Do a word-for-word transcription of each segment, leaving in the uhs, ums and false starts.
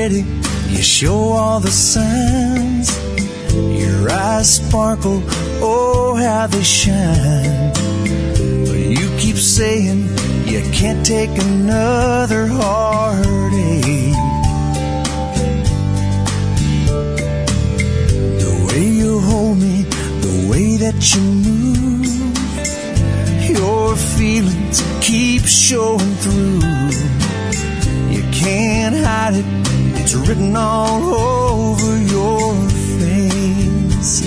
ready, you show all the signs. Your eyes sparkle, oh how they shine. But you keep saying you can't take another heartache. The way you hold me, the way that you move, your feelings keep showing through. You can't hide it, it's written all over your face.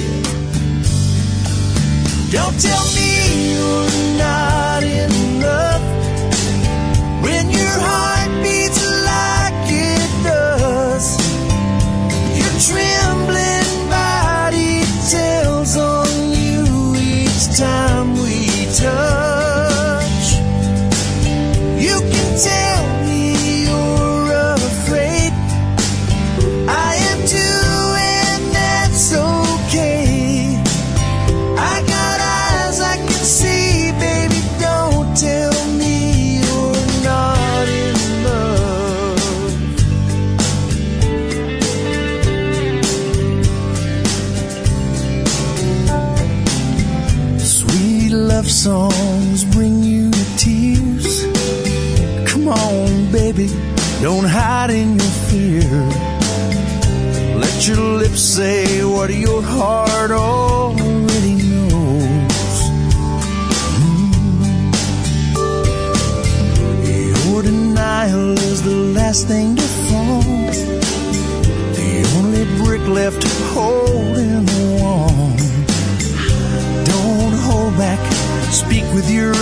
Don't tell me you're not in love when your heart beats like it does. Your trembling body tells on you each time we touch. You can tell me you're afraid, I am too, and that's okay. I got eyes I can see, baby, don't tell me you're not in love. Sweet love songs bring you to tears. Come on, baby, don't hide in your fear. Let your lips say what your heart already knows. Mm. Your denial is the last thing to fall, the only brick left holding the wall. Don't hold back, speak with your